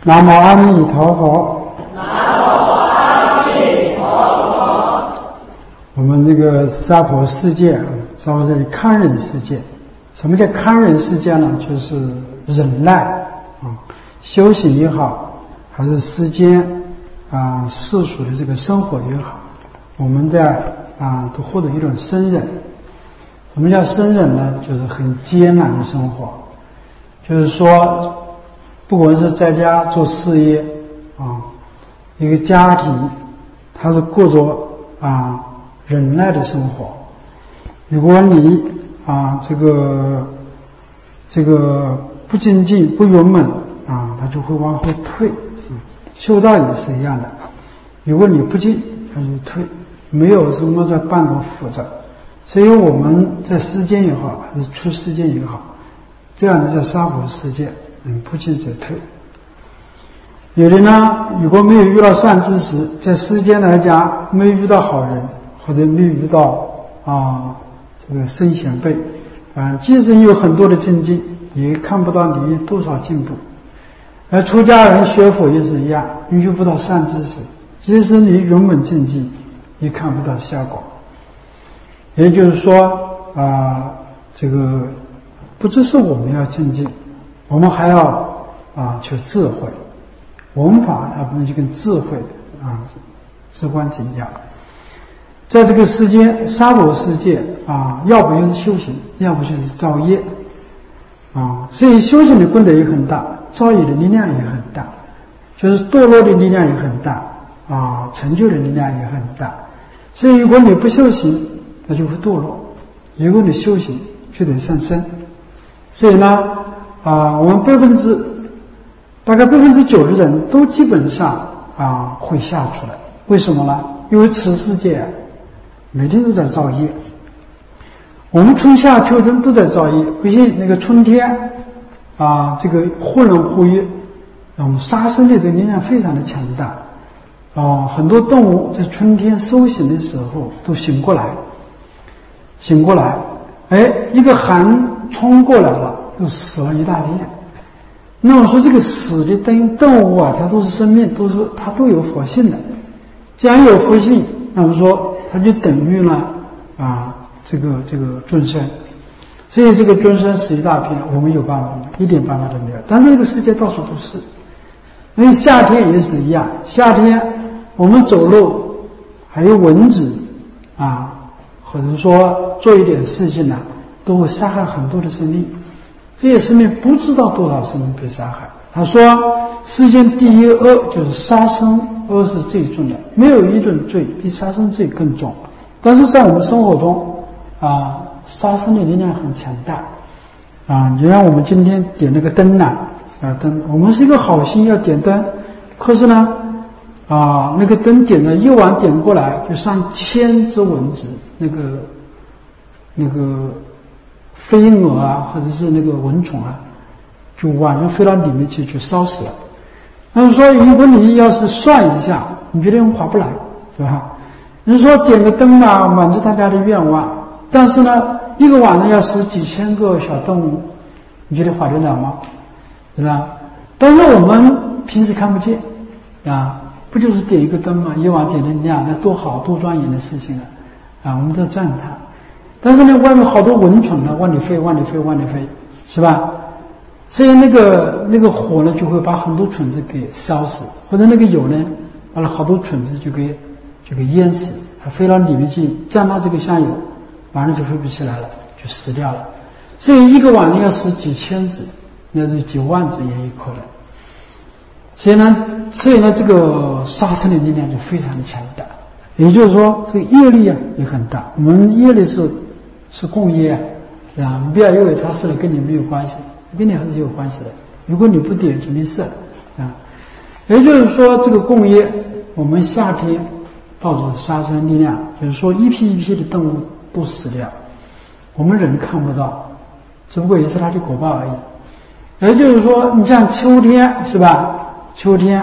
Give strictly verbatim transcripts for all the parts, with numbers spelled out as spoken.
南无阿弥陀佛。 南无阿弥陀佛。 我们这个娑婆世界啊，娑婆世界康忍世界。什么叫康忍世界呢？就是忍耐啊，修行也好，还是世间啊世俗的这个生活也好，我们在啊都获得一种生忍。什么叫生忍呢？就是很艰难的生活，就是说。不管是在家做事业啊，一个家庭，他是过着啊忍耐的生活。如果你啊这个这个不精进、不勇猛啊，他就会往后退。嗯，修道也是一样的，如果你不进，他就退，没有什么在半途扶着。所以我们在世间也好，还是出世间也好，这样的在娑婆世界。嗯，不进则退。有的呢，如果没有遇到善知识，在世间来讲，没有遇到好人，或者没有遇到啊这个圣贤辈，啊，即使有很多的精进，也看不到你有多少进步。而出家人学佛也是一样，你遇不到善知识，即使你勇猛精进，也看不到效果。也就是说，啊，这个不只是我们要精进。我们还要啊求智慧，文法它不能就跟智慧啊至关紧要。在这个世间娑婆世界啊，要不就是修行，要不就是造业啊。所以修行的功德也很大，造业的力量也很大，就是堕落的力量也很大啊，成就的力量也很大。所以如果你不修行，那就会堕落；如果你修行，就得上升。所以呢。啊，我们百分之大概百分之九的人都基本上啊会下出来，为什么呢？因为此世界每天都在造业，我们春夏秋冬都在造业。不信那个春天啊，这个忽冷忽热，我们杀生的这个力量非常的强大啊，很多动物在春天收醒的时候都醒过来，醒过来，哎，一个寒冲过来了。又死了一大片。那我说这个死的动动物啊，它都是生命，都是它都有佛性的。既然有佛性，那么说它就等于呢啊这个这个众生。所以这个众生死一大片，我们有办法吗？一点办法都没有。但是这个世界到处都是，因为夏天也是一样，夏天我们走路还有蚊子啊，或者说做一点事情呢、啊，都会杀害很多的生命。这些生命不知道多少生命被杀害。他说世间第一恶就是杀生，恶是最重的，没有一种罪比杀生罪更重。但是在我们生活中啊，杀生的力量很强大啊。就像我们今天点那个灯呢，啊灯，我们是一个好心要点灯，可是呢啊那个灯点了一晚点过来，就上千只蚊子，那个那个飞蛾啊，或者是那个蚊虫啊，就晚上飞到里面去，就烧死了。那么说，如果你要是算一下，你觉得划不来，是吧？你说点个灯啊，满足大家的愿望，但是呢，一个晚上要死几千个小动物，你觉得划得了吗？是吧？但是我们平时看不见啊，不就是点一个灯嘛，一晚点的亮，那多好多庄严的事情啊！啊，我们都赞叹。但是呢，外面好多蚊虫呢，往里飞，往里飞，往里飞，是吧？所以那个那个火呢，就会把很多虫子给烧死，或者那个油呢，把了好多虫子就给就给淹死，它飞到里面去，沾到这个香油，晚上就飞不起来了，就死掉了。所以一个晚上要死几千只，那是几万只也有可能。所以呢，所以呢，这个杀生的力量就非常的强大。也就是说，这个业力啊也很大。我们业力是。是共业啊，啊，你不要认为它是跟你没有关系，跟你还是有关系的。如果你不点就没事啊。也就是说，这个共业，我们夏天到了杀生力量，就是说一批一批的动物都死掉，我们人看不到，只不过也是它的果报而已。也就是说，你像秋天是吧？秋天，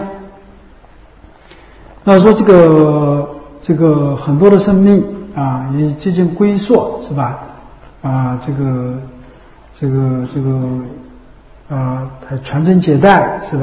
那说这个这个很多的生命。啊，也接近归宿是吧？啊，这个，这个，这个，啊，还传宗接代是吧？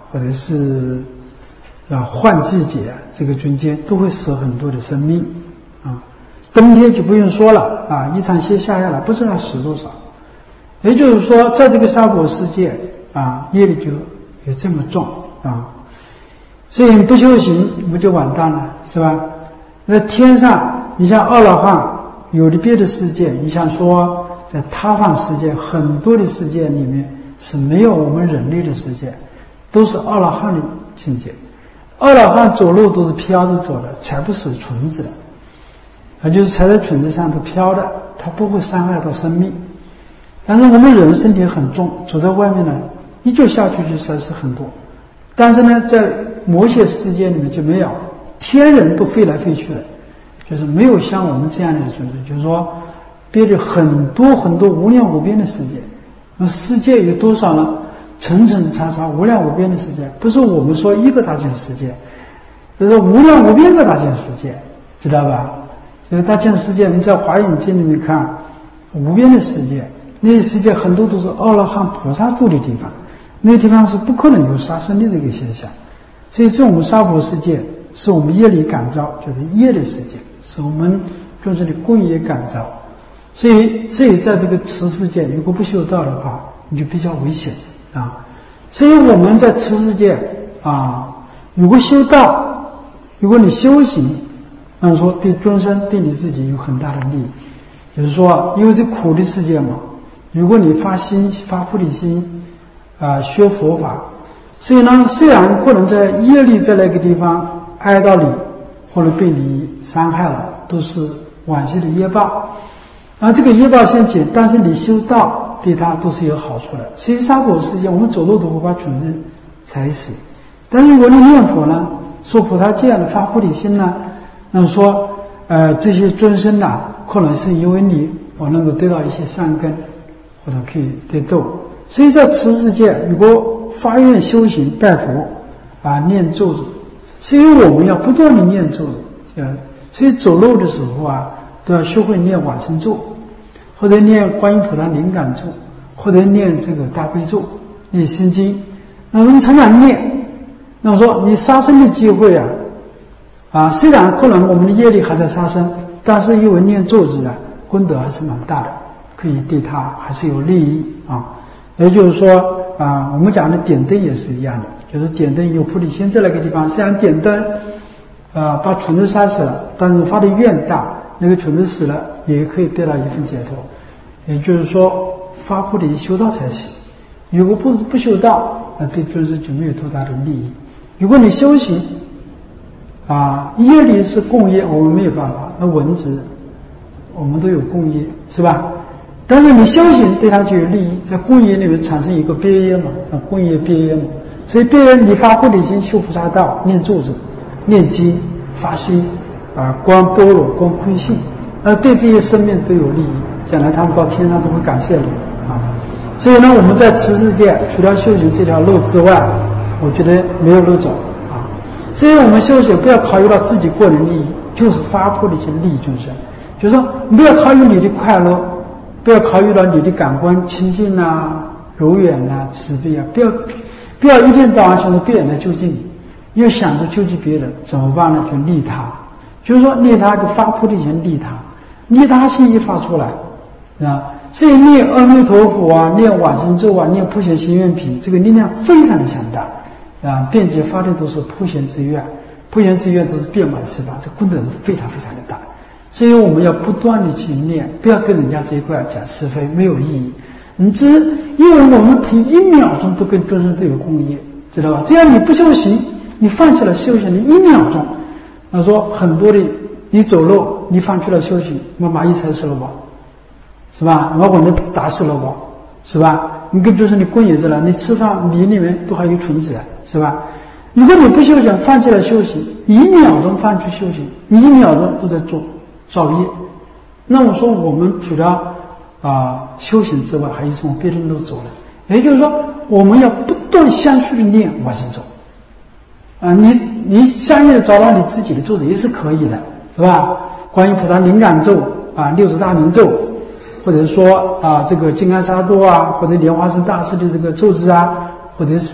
或者是啊换季节，这个中间都会死很多的生命啊。冬天就不用说了啊，一场雪下下来不知道死多少。也就是说，在这个娑婆世界啊，业力就有这么重啊，所以你不修行，不就完蛋了，是吧？那天上，你像阿罗汉，有的别的世界，你像说在他方世界，很多的世界里面是没有我们人类的世界，都是阿罗汉的境界。阿罗汉走路都是飘着走的，踩不死虫子的，啊，就是踩在虫子上头飘的，它不会伤害到生命。但是我们人身体很重，走在外面呢，一脚下去就摔死很多。但是呢，在某些世界里面就没有，天人都飞来飞去的，就是没有像我们这样的存在。就是说，别的很多很多无量无边的世界，那世界有多少呢？层层叉叉无量无边的世界，不是我们说一个大千世界，这是无量无边的大千世界，知道吧？这个大千世界，你在华严经里面看，无边的世界。那些世界很多都是阿罗汉菩萨住的地方，那些地方是不可能有杀生的这个现象。所以这种娑婆世界是我们业力感召，就是业的世界，是我们众生的共业感召。所以所以在这个此世界如果不修道的话，你就比较危险啊。所以我们在此世界啊，如果修道，如果你修行，那么说对众生对你自己有很大的利益。就是说，因为是苦的世界嘛，如果你发心发菩提心啊、呃，学佛法，所以呢，虽然可能在业力在那个地方挨到你，或者被你伤害了，都是往昔的业报。啊，这个业报先减，但是你修道对它都是有好处的。所以娑婆世界，我们走路都会把虫子踩死，但是如果你念佛呢，说菩萨戒呢，发菩提心呢，那么说，呃，这些众生呐，可能是因为你，我能够得到一些善根，或者可以得度。所以在此世界，如果发愿修行拜佛啊，念咒子，所以我们要不断的念咒子，呃，所以走路的时候啊，都要学会念往生咒，或者念观音菩萨灵感咒，或者念这个大悲咒，念心经。那我们常常念，那么说你杀生的机会啊，啊，虽然可能我们的业力还在杀生，但是因为念咒子啊，功德还是蛮大的，可以对他还是有利益啊。也就是说啊，我们讲的点灯也是一样的，就是点灯有菩提心在那个地方，虽然点灯啊把虫子杀死了，但是发的愿大，那个虫子死了也可以得到一份解脱。也就是说，发菩提修道才行。如果不不修道，那对众生就没有多大的利益。如果你修行啊，业力是共业，我们没有办法。那文字我们都有共业，是吧？但是你修行对它就有利益，在共业里面产生一个别业嘛，啊，共业别业嘛。所以别业你发菩提心，修菩萨道，念咒子，念经，发心啊，观般若，观空性，呃，对这些生命都有利益。将来他们到天上都会感谢你啊。所以呢，我们在此世界除了修行这条路之外，我觉得没有路走啊。所以我们修行不要考虑到自己个人利益，就是发菩提心利益众生。就是说，不要考虑你的快乐，不要考虑到你的感官清净啊、柔软啊、慈悲啊，不要不要一天到晚想着别人来救济你，要想着救济别人，怎么办呢？就利他，就是说利他就发菩提心利他，利他心一发出来。啊，所以念阿弥陀佛啊，念往生咒啊，念普贤行愿品，这个力量非常的强大啊！遍觉发的都是普贤之愿，普贤之愿都是遍满十方，这功德是非常非常的大。所以我们要不断的去念，不要跟人家这一块讲是非，没有意义。你只因为我们每一秒钟都跟众生都有共业，知道吧？这样你不修行，你放弃了修行的一秒钟，他说很多的你走路，你放弃了修行，那蚂蚁踩死了吧？是吧？老板的打死了吧？是吧？你跟就是你共业着了，你吃饭米里面都还有虫子啊，是吧？如果你不修行，放弃了修行，一秒钟放弃修行，你一秒钟都在做造业。那我说我们除了啊、呃、修行之外，还有从别的路走了。也就是说，我们要不断相续的念往生咒啊，你你相应的找到你自己的咒子也是可以的，是吧？观音菩萨灵感咒啊，六字大明咒。或者说啊，这个金刚萨埵啊，或者莲花生大师的这个咒子啊，或者是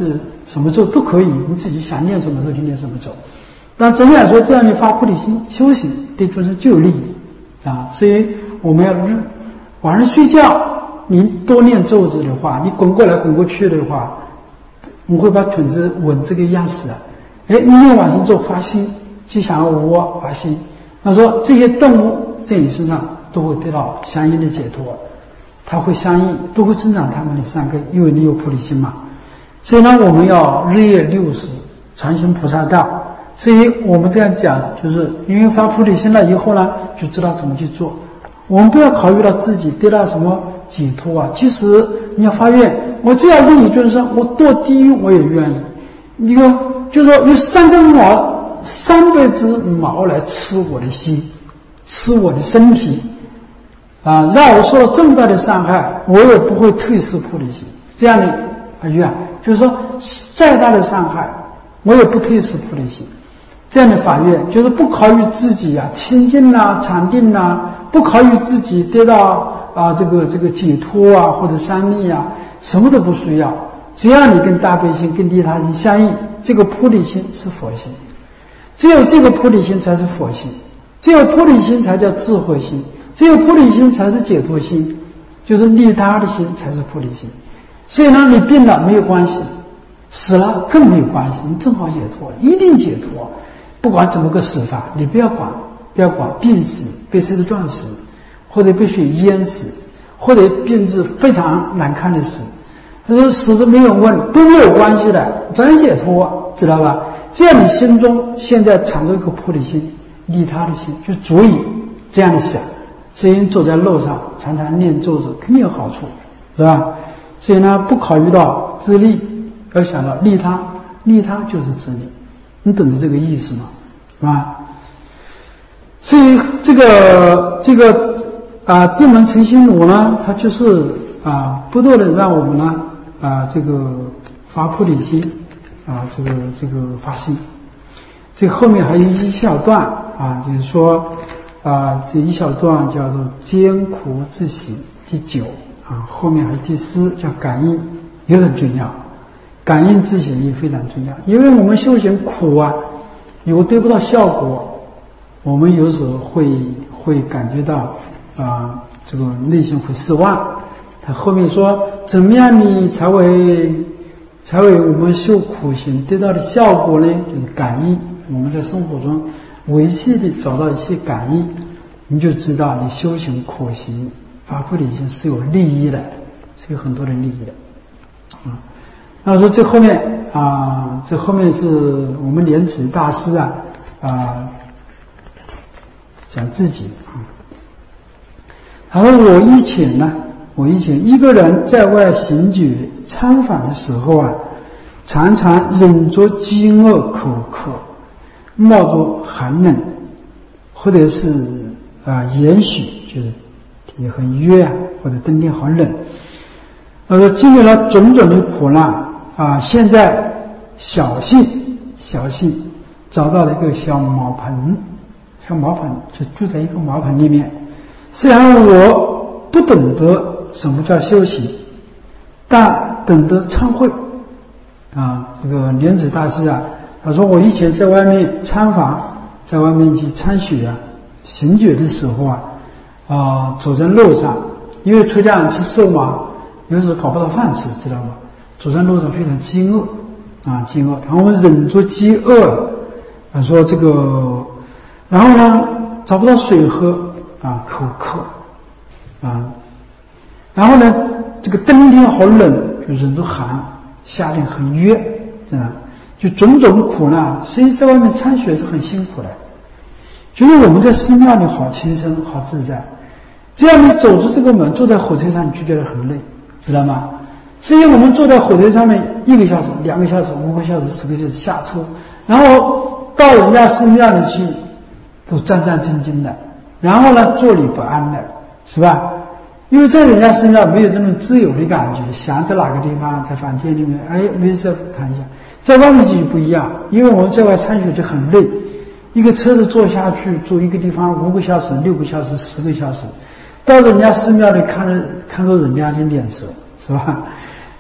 什么咒都可以，你自己想念什么咒就念什么咒。但整体来说，这样的发菩提心修行对众生就有利益啊。所以我们要晚上睡觉，你多念咒子的话，你滚过来滚过去的话，我会把腿子稳这个样式啊。哎，你念往生咒发心，吉祥无我发心，他说这些动物在你身上都会得到相应的解脱，它会相应都会增长他们的善根，因为你有菩提心嘛。所以呢，我们要日夜六时常行菩萨道。所以我们这样讲，就是因为发菩提心了以后呢，就知道怎么去做。我们不要考虑到自己得到什么解脱啊，其实你要发愿，我只要利益众生，我堕地狱我也愿意。一个就是说有三根毛，三百只毛来吃我的心，吃我的身体啊，让我受到这么大的伤害，我也不会退失菩提心。这样的啊愿，就是说再大的伤害我也不退失菩提心。这样的法愿就是不考虑自己啊清净啦、禅定啦，不考虑自己得到啊这个这个解脱啊或者三密啊，什么都不需要。只要你跟大悲心、跟利他心相应，这个菩提心是佛心。只有这个菩提心才是佛心，只有菩提心才叫智慧心，只有菩提心才是解脱心，就是利他的心才是菩提心。所以呢，你病了没有关系，死了更没有关系，你正好解脱，一定解脱。不管怎么个死法，你不要管，不要管病死、被车子撞死，或者被水淹死，或者病至非常难看的死。他说死的没有问都没有关系的，早点解脱，知道吧？这样你心中现在产生一个菩提心、利他的心，就足以这样的想。所以你走在路上常常念咒子，肯定有好处，是吧？所以呢，不考虑到自利，要想到利他，利他就是自利。你懂得这个意思吗？是吧？所以这个这个啊，智门诚心炉呢，它就是啊，不断的让我们呢啊，这个发菩提心啊，这个这个发心。这后面还有一小段啊，就是说啊，这一小段叫做艰苦自省第九啊，后面还有第十叫感应，也很重要。感应自省也非常重要，因为我们修行苦啊，如果得不到效果，我们有时候会会感觉到啊，这个内心会失望。他后面说，怎么样你才为才为我们修苦行得到的效果呢？就是感应。我们在生活中维系的找到一些感应，你就知道你修行苦行发菩提心是有利益的，是有很多的利益的啊。那说这后面啊，这后面是我们莲池大师啊啊讲自己啊，他说我以前呢，我以前一个人在外行举参访的时候啊，常常忍着饥饿口渴，冒着寒冷，或者是啊严许就是也很热啊，或者冬天很冷。他说经历了种种的苦难啊，现在小幸小幸找到了一个小茅棚，小茅棚就住在一个茅棚里面。虽然我不懂得什么叫修行，但懂得参会啊。这个莲子大师啊，他说我以前在外面参访，在外面去参学啊、行觉的时候啊，啊走在路上，因为出家人吃素嘛，有时候搞不到饭吃，知道吗？走在路上非常饥饿啊，饥饿。然后我们忍着饥饿，他说这个，然后呢找不到水喝啊，口渴啊，然后呢这个冬天好冷，就忍着寒，夏天很热，这样就种种苦难。所以在外面参学是很辛苦的。觉得我们在寺庙里好轻松好自在，只要你走出这个门，坐在火车上，你就觉得很累，知道吗？所以我们坐在火车上面一个小时、两个小时、五个小时、十个小时下车，然后到人家寺庙里去，都战战兢兢的，然后呢坐立不安的，是吧？因为在人家寺庙没有这种自由的感觉，想在哪个地方在房间里面，哎，没事谈一下。在外面就不一样，因为我们在外参学就很累，一个车子坐下去，坐一个地方五个小时、六个小时、十个小时，到人家寺庙里看着看着人家的脸色，是吧？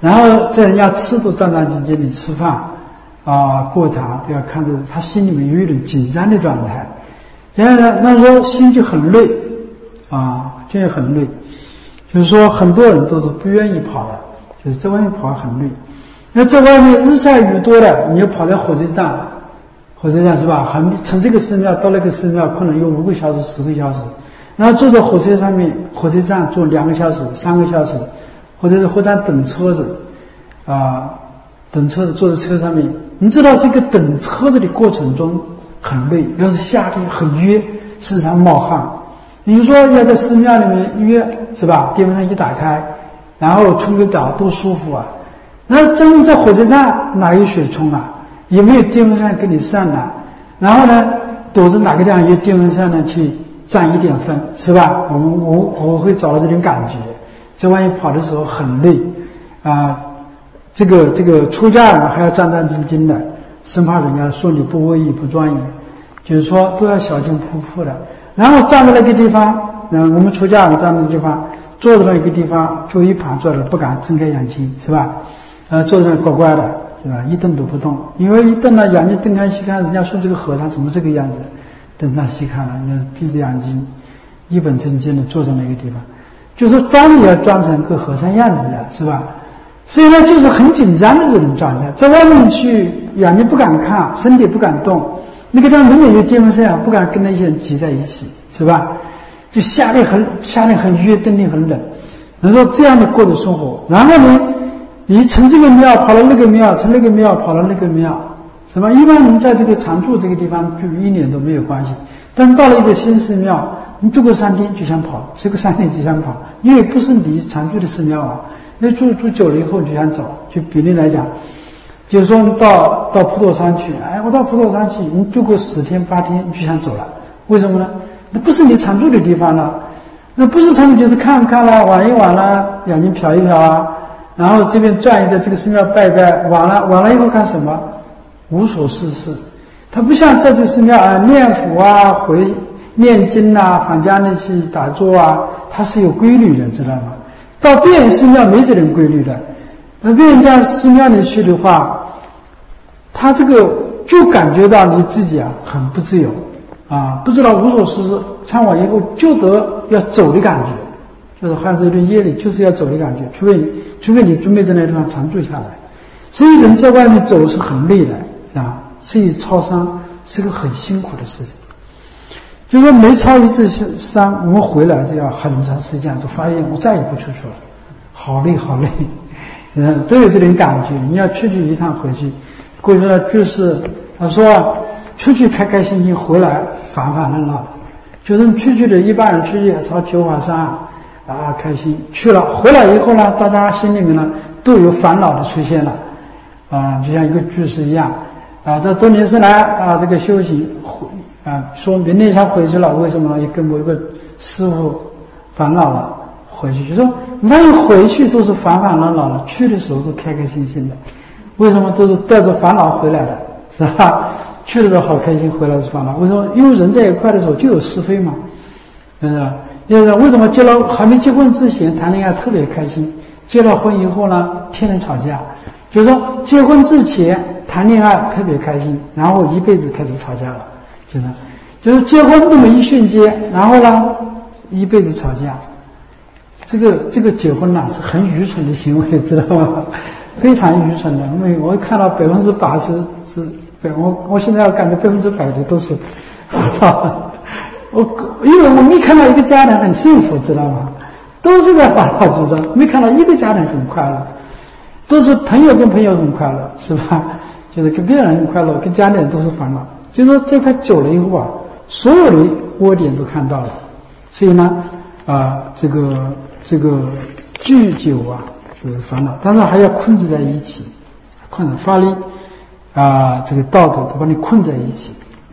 然后在人家吃都战战兢兢地吃饭啊，过堂都要看着他心里面有一种紧张的状态，这样呢，那时候心就很累啊，就也很累。就是说，很多人都是不愿意跑的，就是在外面跑很累。那在外面日晒雨多的，你要跑在火车站，火车站是吧？很从这个寺庙到那个寺庙，可能用五个小时、十个小时，然后坐在火车上面，火车站坐两个小时、三个小时，或者是火车站等车子，啊，等车子坐在车上面，你知道这个等车子的过程中很累，要是夏天很约，身上冒汗。你说要在寺庙里面约是吧？电风扇一打开，然后冲个澡多舒服啊！那真正在火车站哪有水冲啊？也没有电风扇给你扇啊。然后呢，躲着哪个地方有电风扇呢？去沾一点风是吧？我们我我会找到这种感觉。在外面跑的时候很累啊，这个这个出家人还要战战兢兢的，生怕人家说你不威仪不庄严，就是说都要小心扑扑的。然后站在那个地方，嗯，我们出家人站在那个地方，坐在那个地方，就一盘坐着，不敢睁开眼睛，是吧？呃，坐在那乖乖的，是吧？一动都不动，因为一动呢，眼睛瞪开细看，人家说这个和尚怎么这个样子？瞪上细看了，你闭着眼睛，一本正经的坐在那个地方，就是装也要装成个和尚样子啊，是吧？所以呢，就是很紧张的这种状态，在外面去，眼睛不敢看，身体不敢动。那个地方明明有电风扇，不敢跟那些人挤在一起，是吧？就夏天很夏天很热，冬天很冷。然后这样的过着生活，然后呢，你从这个庙跑到那个庙，从那个庙跑到那个庙，是吧？一般人在这个常住这个地方住一年都没有关系，但到了一个新寺庙，你住个三天就想跑，住个三天就想跑，因为不是你常住的寺庙啊。那住住久了以后就想走，就比例来讲。就是说，你到到普陀山去，哎，我到普陀山去，你住个十天八天，你就想走了，为什么呢？那不是你常住的地方了，那不是常住就是看看啦，玩一玩啦，眼睛瞟一瞟啊，然后这边转一转，这个寺庙拜拜，完了完了以后干什么？无所事事。他不像在这寺庙啊，念佛啊，回念经啊，返家里去打坐啊，它是有规律的，知道吗？到别人寺庙没这种规律的。那别人家寺庙里去的话，他这个就感觉到你自己啊很不自由啊，不知道无所事事，参完以后就得要走的感觉，就是好像是有点业力，就是要走的感觉，除非除非你准备在那个地方常住下来。所以人在外面走是很累的，是吧？所以超山是个很辛苦的事情。就说没超一次山，我们回来就要很长时间，就发现我再也不出去了，好累好累。嗯，都有这种感觉。你要出去一趟回去，过去了就是他说啊，出去开开心心，回来烦烦恼恼的。就是你出去的一般人出去烧九华山啊，开心去了，回来以后呢，大家心里面呢都有烦恼的出现了啊，就像一个居士一样啊，这多年是来啊，这个修行啊，说明天想回去了，为什么呢？也跟某一个师傅烦恼了。回去就说，你发现回去都是烦烦恼恼的，去的时候都开开心心的，为什么都是带着烦恼回来的，是吧？去的时候好开心，回来是烦恼，为什么？因为人在一块的时候就有是非嘛，是不是？因为为什么结了还没结婚之前谈恋爱特别开心，结了婚以后呢，天天吵架？就是说结婚之前谈恋爱特别开心，然后一辈子开始吵架了，就是就是结婚那么一瞬间，然后呢一辈子吵架。这个这个结婚呐、啊、是很愚蠢的行为，知道吗？非常愚蠢的。因为我看到百分之八十是，我我现在感觉百分之百的都是烦恼。我因为我没看到一个家庭很幸福，知道吗？都是在烦恼之中，没看到一个家庭很快乐，都是朋友跟朋友很快乐，是吧？就是跟别人很快乐，跟家里人都是烦恼。就是说这块久了以后啊，所有的窝点都看到了，所以呢，啊、呃，这个。这个酗酒啊，就是烦恼，但是还要控制在一起，困着法力啊，这个道德都把你困在一起。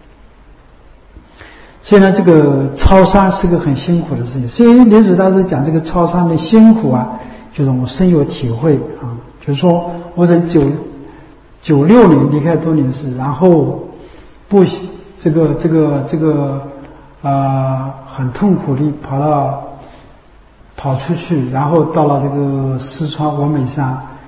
所以呢，这个超山是个很辛苦的事情。所以莲池大师讲这个超山的辛苦啊，就是我深有体会啊。就是说，我从九九六年离开多年寺，然后不这个这个这个啊、呃，很痛苦地跑到。跑出去，然后到了这个四川峨眉山，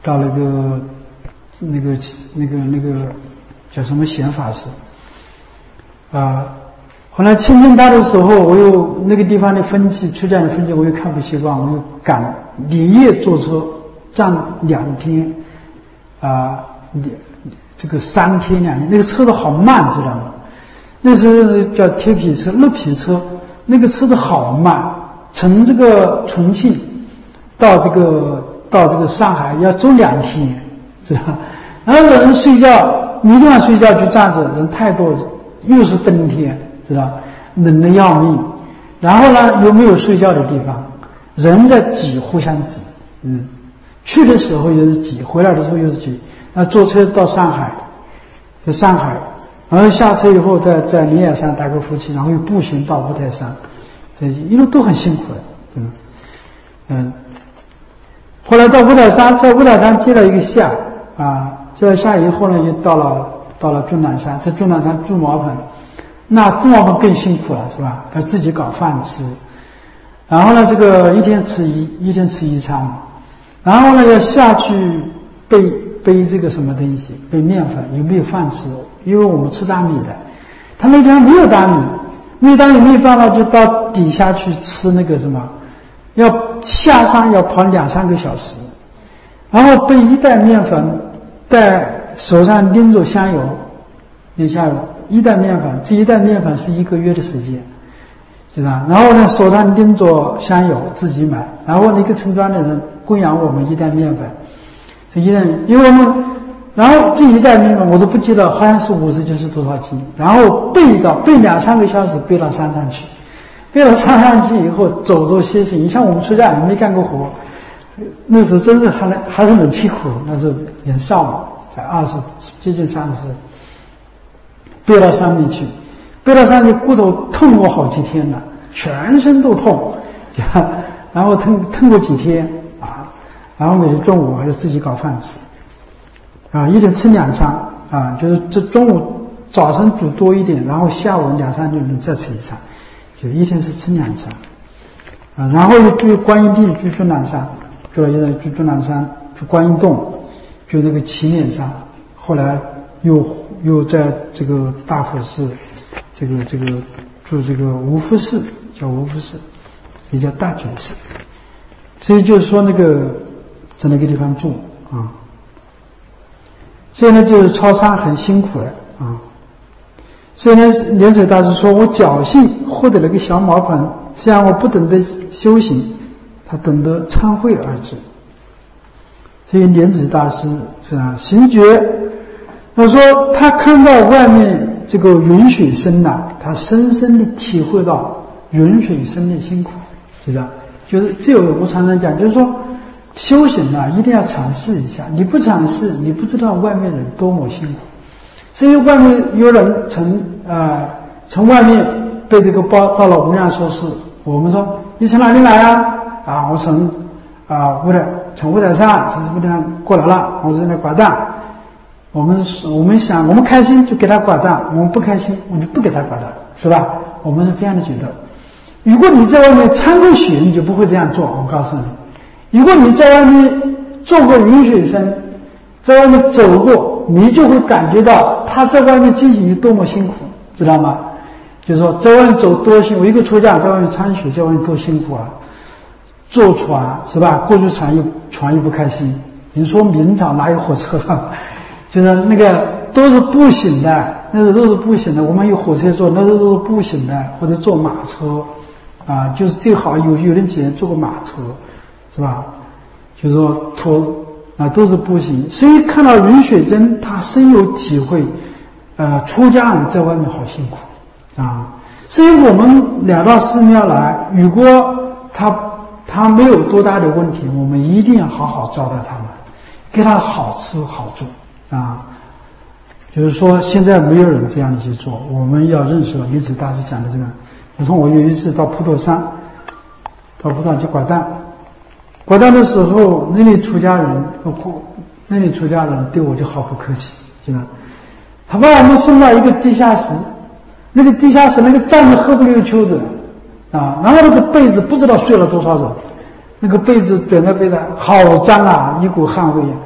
到那个那个那个那个叫什么显法师啊。后来亲近他的时候，我又那个地方的风气，出家的风气，我又看不习惯，我又赶连夜坐车站两天啊，这个三天两夜，那个车子好慢，知道吗？那时候叫铁皮车、绿皮车，那个车子好慢，从这个重庆到这个到这个上海要走两天，知道？然后人睡觉没地方睡觉，就站着，人太多，又是冬天，知道？冷得要命。然后呢，又没有睡觉的地方，人在挤，互相挤。嗯，去的时候又是挤，回来的时候又是挤。那坐车到上海，在上海。然后下车以后在，在在灵岩山打个夫妻，然后又步行到五台山，这一路都很辛苦的，真的。嗯，后来到五台山，在五台山接了一个下啊，接了下以后呢，又到了到了终南山，在终南山住茅棚，那住茅棚更辛苦了，是吧？要自己搞饭吃，然后呢，这个一天吃一一天吃一餐，然后呢要下去背背这个什么东西，背面粉，有没有饭吃？因为我们吃大米的，他那地方没有大米，没有大米没有办法，就到底下去吃那个什么，要下山要跑两三个小时，然后背一袋面粉，在手上拎着香油，拎香油一袋面粉，这一袋面粉是一个月的时间，就这样。然后呢，手上拎着香油自己买，然后那个村庄的人供养我们一袋面粉，这一袋，因为我们。然后这一袋面粉我都不记得，好像是五十斤是多少斤。然后背到背两三个小时，背到山上去，背到山上去以后走走歇歇。你像我们出家也没干过活，那时候真是还能还是冷凄苦。那时候年少嘛，才二十接近三十岁，背到山里去，背到山里骨头痛过好几天了，全身都痛，然后痛痛过几天啊，然后每天中午还要自己搞饭吃。啊，一天吃两餐啊，就是这中午早晨煮多一点，然后下午两三点钟再吃一餐，就一天是吃两餐啊。然后又住观音地，住终南山，住了一段住终南山，住观音洞，住那个祈年山，后来又又在这个大佛寺，这个这个住这个无福寺，叫无福寺，也叫大觉寺。所以就是说那个在那个地方住啊。所以呢，就是超山很辛苦了啊。所以呢，莲水大师说：“我侥幸获得了个小茅棚，虽然我不懂得修行，他懂得参会而止。”所以莲水大师是吧？行觉，他说他看到外面这个云水深呐、啊，他深深地体会到云水深的辛苦，是吧？就是这个我常常讲，就是说。修行啊，一定要尝试一下。你不尝试，你不知道外面人多么辛苦。所以外面有人从呃从外面背这个包到了无量寿寺，我们说你从哪里来啊？啊，我从啊五台从五台山从什么地方过来了？我是来挂单。我们我们想我们开心就给他挂单，我们不开心我们就不给他挂单，是吧？我们是这样的觉得。如果你在外面参过学，你就不会这样做。我告诉你。如果你在外面做过云水僧，在外面走过，你就会感觉到他在外面进行有多么辛苦，知道吗？就是说在外面走多辛苦，一个出家在外面参学，在外面多辛苦啊！坐船是吧？过去船又船又不开心。你说明朝哪有火车？就是那个都是步行的，那时候都是步行的。我们有火车坐，那时候都是步行的，或者坐马车啊，就是最好有有人捡坐过马车。是吧？就是说拖啊，都是步行。所以看到云水真，他深有体会。呃，出家人在外面好辛苦啊。所以我们来到寺庙来，如果他他没有多大的问题，我们一定要好好招待他们，给他好吃好住啊。就是说，现在没有人这样去做，我们要认识莲池大师讲的这个。我说我有一次到普陀山，到普陀山去挂单。挂单的时候，那里出家人，那里出家人对我就毫不客气，知道？他把我们送到一个地下室，那个地下室那个站着喝不溜秋子啊，然后那个被子不知道睡了多少人，那个被子卷在被子好脏啊，一股汗味啊。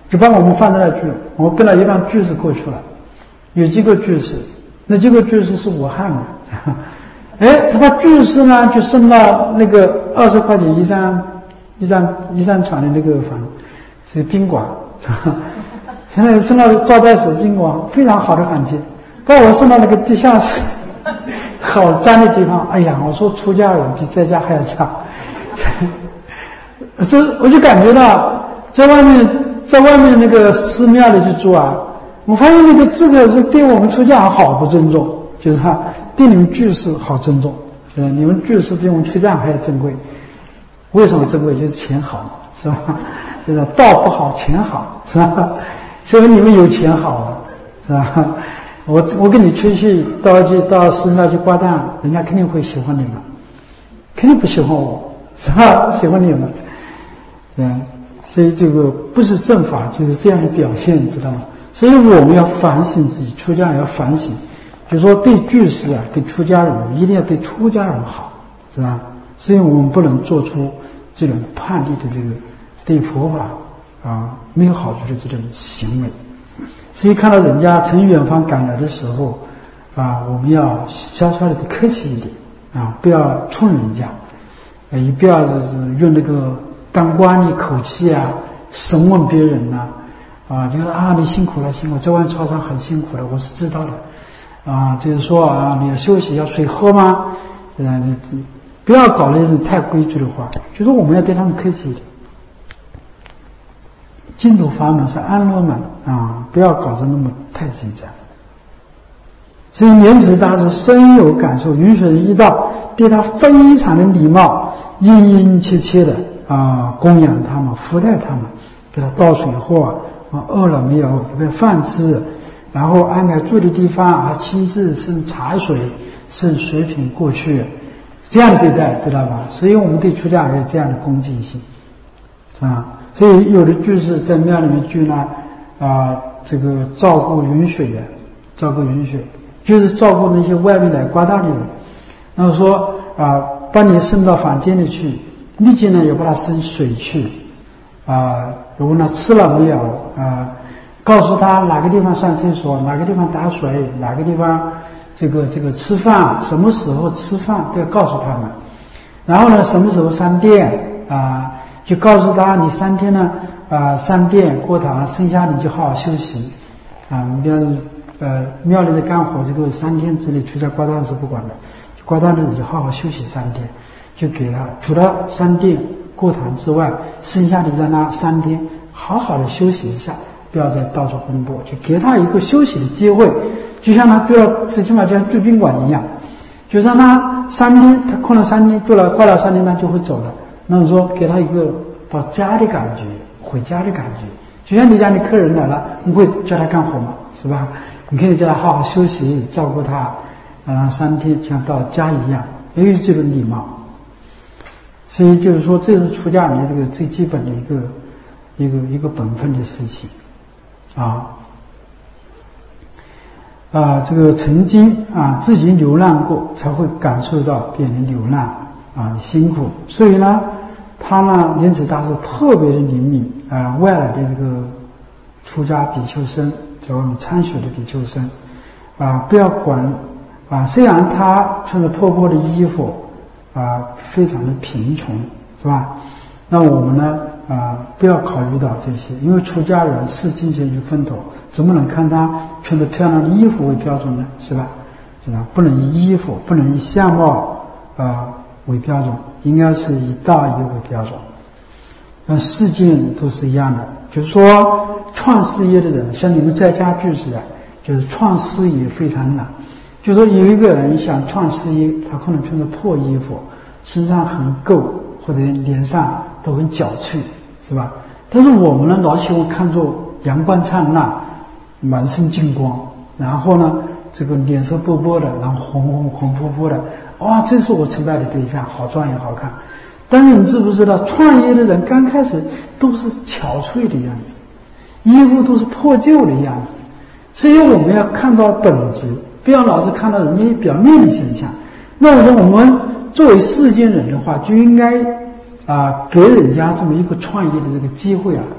就把我们放在那聚，我跟了一帮居士过去了，有几个居士，那几个居士是武汉的，哎，他把居士呢就送到那个二十块钱一张一张一张床的那个房，是宾馆，现在送到招待所宾馆，非常好的环境，把我送到那个地下室，好脏的地方，哎呀，我说出家人比在家还要差，这我就感觉到在外面。在外面那个寺庙里去住啊，我发现那个这个是对我们出家人好不尊重，就是他对你们居士好尊重，呃，你们居士比我们出家人还要珍贵。为什么珍贵？就是钱好嘛，是吧？就是道不好，钱好，是吧？所以你们有钱好啊，是吧？我我跟你出去到去到寺庙去挂单，人家肯定会喜欢你们，肯定不喜欢我，是吧？喜欢你们，嗯。所以这个不是正法，就是这样的表现，知道吗？所以我们要反省自己，出家人要反省，就是说对居士啊，对出家人一定要对出家人好，是吧？所以我们不能做出这种叛逆的这个对佛法啊没有好处的这种行为。所以看到人家从远方赶来的时候啊，我们要悄悄的客气一点啊，不要冲人家，也不要就是用那个当官的口气啊，审问别人呐、啊，啊，就是啊，你辛苦了，辛苦，在外面操场很辛苦的，我是知道的，啊，就是说啊，你要休息，要水喝吗？嗯，不要搞那种太规矩的话，就说我们要对他们客气一点。净土法门是安乐门啊，不要搞得那么太紧张。所以莲池大师深有感受，允许人一到，对他非常的礼貌，殷殷切切的。啊，供养他们，福待他们，给他倒水喝啊，饿了没有，有没有饭吃，然后安排住的地方啊，亲自送茶水、送水品过去，这样的对待，知道吧？所以我们对出家也有这样的恭敬心，是吧？所以有的居士在庙里面居呢，啊，这个照顾云水的，照顾云水，就是照顾那些外面来挂单的人，那么说啊，把你送到房间里去。立即呢，也把他送水去，啊，如果呢吃了没有啊，告诉他哪个地方上厕所，哪个地方打水，哪个地方这个这个吃饭，什么时候吃饭都要告诉他们。然后呢，什么时候上殿啊，就告诉他你三天呢啊上殿过堂，剩下你就好好休息啊。你要呃庙里的干活，这个三天之内出家挂单是不管的，挂单的人就好好休息三天。就给他除了三殿过堂之外，剩下的让他三天好好的休息一下，不要再到处奔波，就给他一个休息的机会，就像他住了最起码就像住宾馆一样，就让他三天，他空了三天，住了挂了三天，他就会走了。那么说给他一个到家的感觉，回家的感觉，就像你家的客人来了，你会叫他干活吗？是吧？你可以叫他好好休息，照顾他，啊，三天像到家一样，也有这种礼貌。所以就是说，这是出家人的这个最基本的一个一个一个本分的事情，啊啊，这个曾经啊自己流浪过，才会感受到别人流浪啊辛苦。所以呢，他呢莲池大师特别的灵敏啊，外来的这个出家比丘僧，在外面参学的比丘僧啊，不要管啊，虽然他穿着破破的衣服。啊，非常的贫穷，是吧？那我们呢，啊，不要考虑到这些，因为出家人视金钱如粪土，怎么能看他穿着漂亮的衣服为标准呢？是吧？是吧？不能以衣服，不能以相貌啊为标准，应该是以道义为标准。那世间都是一样的，就是说，创事业的人，像你们在家居士啊，就是创事业非常难。就说有一个人想创事业，他可能穿着破衣服，身上很垢，或者脸上都很憔悴，是吧？但是我们呢，老喜欢看作阳光灿烂，满身金光，然后呢，这个脸色勃勃的，然后红红红扑扑的，哇，这是我崇拜的对象，好庄严好看。但是你知不知道，创业的人刚开始都是憔悴的样子，衣服都是破旧的样子，所以我们要看到本质。不要老是看到人家表面的现象。那我说我们作为世间人的话，就应该啊、呃、给人家这么一个创业的这个机会啊，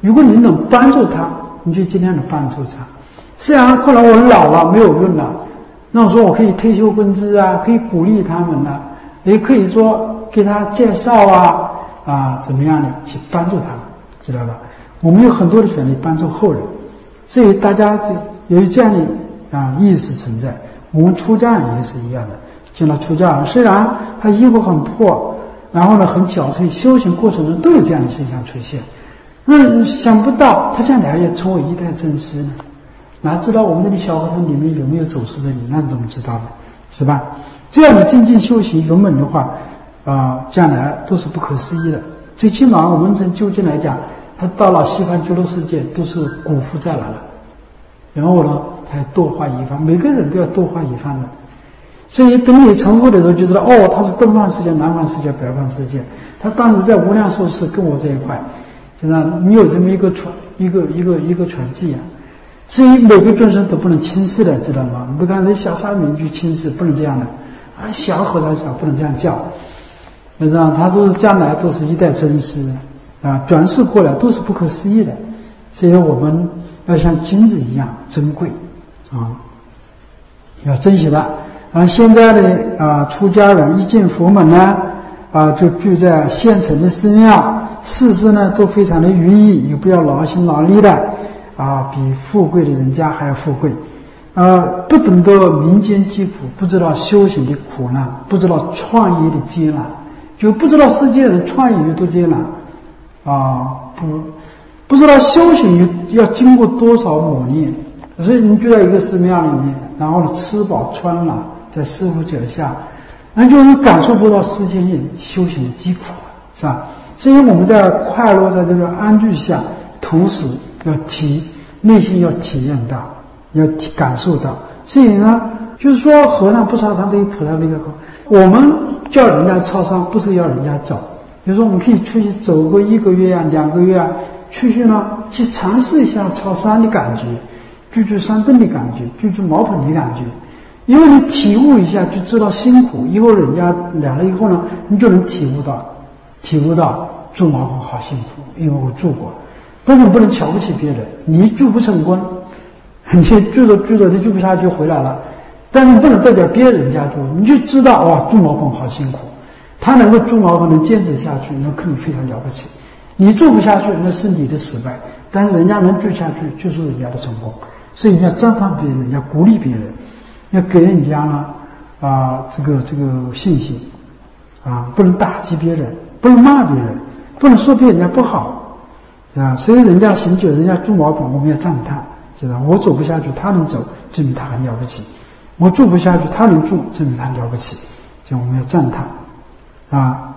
如果你能帮助他，你就尽量的帮助他。虽然后来我老了没有用了，那我说我可以退休工资啊，可以鼓励他们啊，也可以说给他介绍啊啊怎么样的去帮助他们，知道吧？我们有很多的权利帮助后人，所以大家就有这样的啊意识存在。我们出家人也是一样的，见到出家人，虽然他衣服很破，然后呢很憔悴，修行过程中都有这样的现象出现。那想不到他将来也成为一代宗师呢？哪知道我们这里小和尚里面有没有走出这里？那你怎么知道呢？是吧？只要你精进修行勇猛的话，啊、呃，将来都是不可思议的。最起码我们从究竟来讲，他到了西方极乐世界都是古佛再来了，然后呢，他还多化一方，每个人都要多化一方的。所以等你成佛的时候，就知道哦，他是东方世界、南方世界、北方世界。他当时在无量寿司跟我这一块，就让你有这么一个传一个一个一个传记啊。所以每个众生都不能轻视的，知道吗？不看这小沙弥去轻视，不能这样的啊，小和尚小不能这样叫。那这样他都是将来都是一代宗师啊，转世过来都是不可思议的。所以我们要像金子一样珍贵啊，要珍惜它。啊，现在的啊出家人一进佛门呢，啊就住在县城的寺庙，事事呢都非常的如意，也不要劳心劳力的。啊，比富贵的人家还要富贵，啊，不懂得民间疾苦，不知道修行的苦难，不知道创业的艰难，就不知道世界人创业有多艰难，啊，不不知道修行要经过多少磨练。所以你住在一个寺庙里面，然后呢吃饱穿暖，在师父脚下，那就能感受不到世间人修行的疾苦，是吧？所以我们在快乐在这个安居下，同时要体内心要体验到，要体感受到。所以呢，就是说和尚不超商等于菩萨没个口。我们叫人家超商，不是要人家走。比如说我们可以出去走个一个月啊、两个月啊，出去呢去尝试一下超山的感觉，居住山洞的感觉，居住茅棚的感觉。因为你体悟一下就知道辛苦，以后人家来了以后呢，你就能体悟到，体悟到住茅棚好辛苦，因为我住过。但是你不能瞧不起别人，你住不成功，你住着住着你住不下去回来了，但是你不能代表别人家住，你就知道哇，住茅棚好辛苦，他能够住茅棚能坚持下去，那肯定非常了不起。你住不下去，那是你的失败，但是人家能住下去，就是人家的成功。所以你要赞叹别人，要鼓励别人，要给人家呢啊这个这个信心啊，不能打击别人，不能骂别人，不能说别人家不好。啊，所以人家行久，人家住茅棚，我们要赞叹，知道我走不下去，他能走，证明他很了不起；我住不下去，他能住，证明他很了不起。所以我们要赞叹，啊。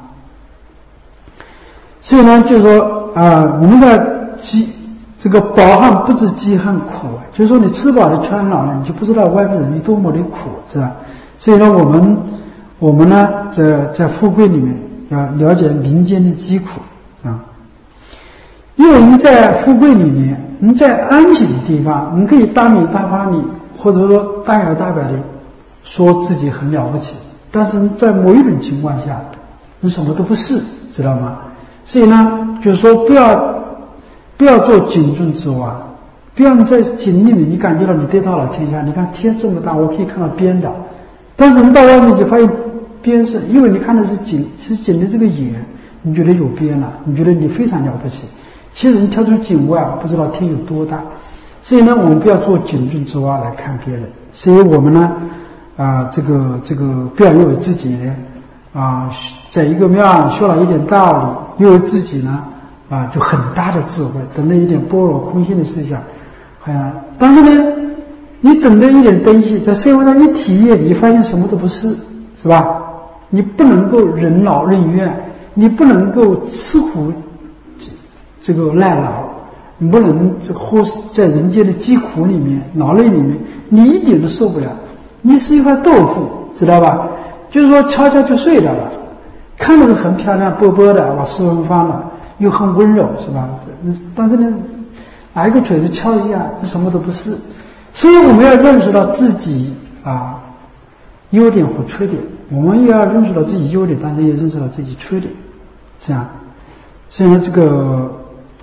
所以呢，就是说啊，我们在饥这个饱汉不知饥寒苦啊，就是说你吃饱了穿暖了，你就不知道外面人有多么的苦，是吧？所以呢，我们我们呢，在在富贵里面要了解民间的疾苦啊。因为你在富贵里面，你在安静的地方，你可以大鸣大发的，或者说大摇大摆的说自己很了不起，但是在某一种情况下，你什么都不是，知道吗？所以呢，就是说不要不要做井中之蛙，不要你在井里面，你感觉到你得到了天下，你看天这么大，我可以看到边的，但是你到外面就发现边是，因为你看的是井，是井的这个眼，你觉得有边了，你觉得你非常了不起。其实你跳出井外，不知道天有多大，所以呢，我们不要做井中之蛙来看别人。所以我们呢，啊、呃，这个这个不要因为自己呢，啊、呃，在一个庙上学了一点道理，因为自己呢，啊、呃，就很大的智慧，等了一点般若空性的思想，啊，但是呢，你等的一点东西，在社会上一体验，你发现什么都不是，是吧？你不能够任劳任怨，你不能够吃苦。这个耐劳，你不能这或是在人间的疾苦里面、劳累里面，你一点都受不了。你是一块豆腐，知道吧？就是说悄悄就碎掉了，看着是很漂亮、波波的，哇，四方方的，又很温柔，是吧？但是呢，挨个锤子敲一下，什么都不是。所以我们要认识到自己啊优点和缺点，我们也要认识到自己优点，但是也认识到自己缺点，这样。所以呢，这个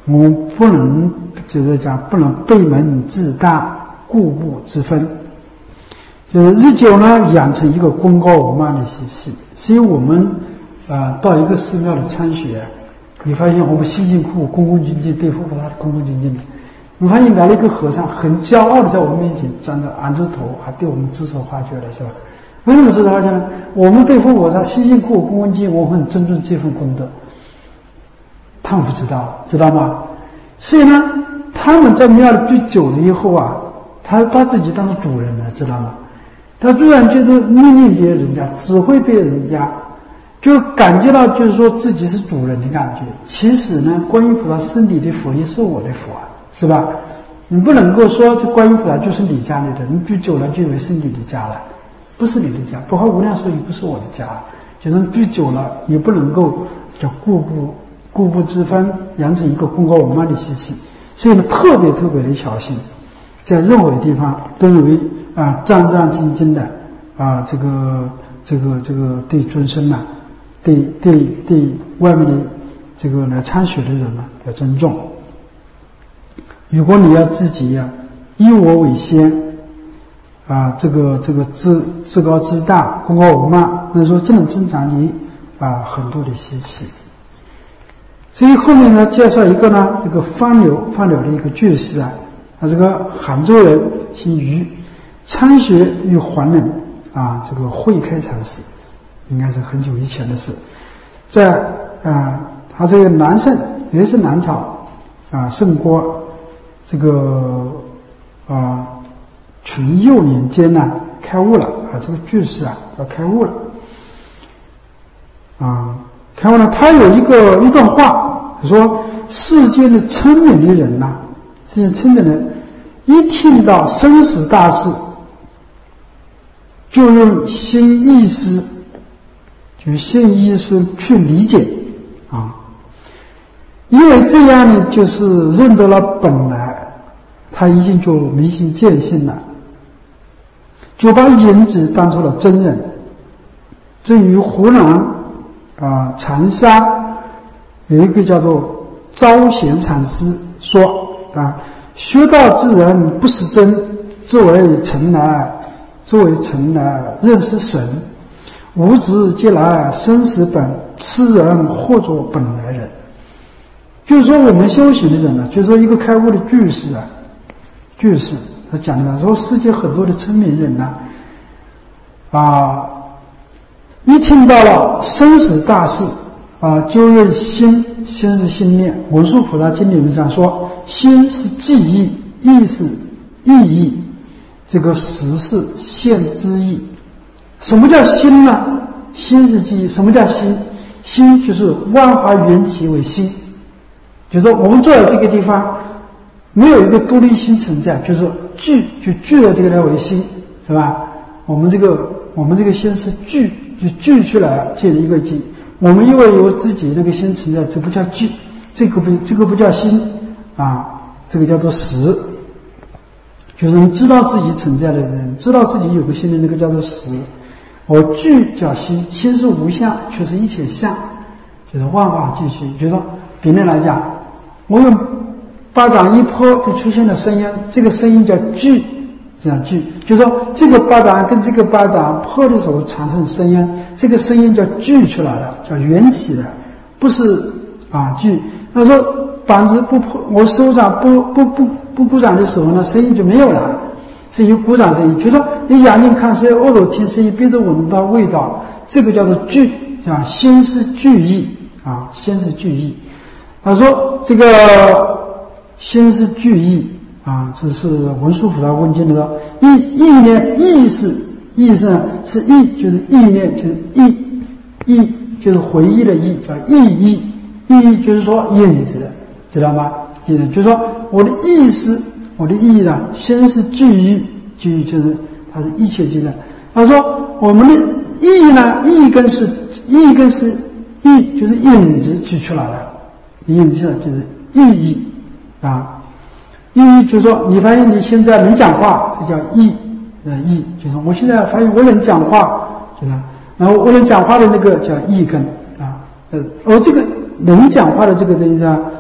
我们不能就是讲不能闭门自大，固步自封，就是日久呢养成一个功高我慢的习气。所以我们啊、呃、到一个寺庙的参学，你发现我们辛辛苦苦恭恭敬敬对佛菩萨恭恭敬敬的，你发现来了一个和尚很骄傲的在我们面前站着昂着头，还对我们指手画脚的，是吧？为什么指手画脚呢？我们对佛菩萨辛辛苦苦恭恭敬敬，我们很珍重这份功德，他们不知道，知道吗？所以呢，他们在庙里聚久了以后啊，他把自己当成主人了，知道吗？他突然就是命令别人家，指挥别人家，就感觉到就是说自己是主人的感觉。其实呢，观音菩萨是你的佛，也是我的佛啊，是吧？你不能够说这观音菩萨就是你家里的，你聚久了就以为是你的家了，不是你的家。包括无量寿也不是我的家，就是聚久了也不能够叫固步固步自封，养成一个功高我慢的习气。所以呢，特别特别的小心，在任何地方都认为啊战战兢兢的啊，这个这个这个对尊生呐、啊，对对对外面的这个来参学的人呢、啊、要尊重。如果你要自己呀、啊、以我为先啊，这个这个自自高自大，功高我慢，那说真的增长你啊很多的习气。所以后面呢，介绍一个呢，这个方柳方柳的一个居士啊，他这个杭州人，姓于，参学于桓冷啊，这个慧开禅师，应该是很久以前的事。在啊，他这个南宋也是南朝啊，宋国这个啊淳佑年间呢，开悟了啊，这个居士啊要开悟了啊。看完了，他有一个一段话，他说：“世间的聪明的人呐、啊，这些聪明人，一听到生死大事，就用新意识，就新意识去理解啊，因为这样呢，就是认得了本来，他已经就明心见性了，就把影子当成了真人。至于湖南。”啊，长沙有一个叫做招贤禅师说啊，学道之人不是真，作为尘来，作为尘来认识神，无知皆来生死本，此人或作本来人。就是说我们修行的人呢、啊，就是说一个开悟的居士啊，居士他讲的说世界很多的聪明人呢、啊，啊。一听到了生死大事啊，就用心，心是心念。文殊菩萨经里面上说，心是记忆，意是意义，这个识是现之意。什么叫心呢？心是记忆。什么叫心？心就是万法缘起为心，就是说我们坐在这个地方，没有一个独立心存在，就是聚就聚了这个来为心，是吧？我们这个我们这个心是聚。就聚出来建立一个集，我们因为有自己那个心存在，这不叫聚，这个不这个不叫心啊，这个叫做识。就是你知道自己存在的人，知道自己有个心的那个叫做识。我聚叫心，心是无相，却是一切相，就是万法俱虚。就是说，别人来讲，我用巴掌一泼就出现了声音，这个声音叫聚。这样聚，就是说这个巴掌跟这个巴掌破的时候产生声音，这个声音叫聚出来了，叫缘起的，不是啊聚。他说板子不破，我手掌不不不不鼓掌的时候呢，声音就没有了，是有鼓掌声音。就是说你眼睛看声音，耳朵听声音，鼻子闻到味道，这个叫做聚，叫心是聚意啊，心是聚意。他说这个心是聚意。啊，这是文殊菩萨问经的说，意意念意识意识呢是意，就是意念，就是意意就是回忆的意，叫意义。意义就是说影子，知道吗？记得就是说我的意识，我的意义呢，先是聚意，聚意就是它是一切具的。他说我们的意呢，意根是意根是意，就是影子举出来了，影子就是意义啊。意义就是说，你发现你现在能讲话，这叫意的意，就是我现在发现我能讲话，就是然后我能讲话的那个叫意根啊，呃，而这个能讲话的这个东西啊，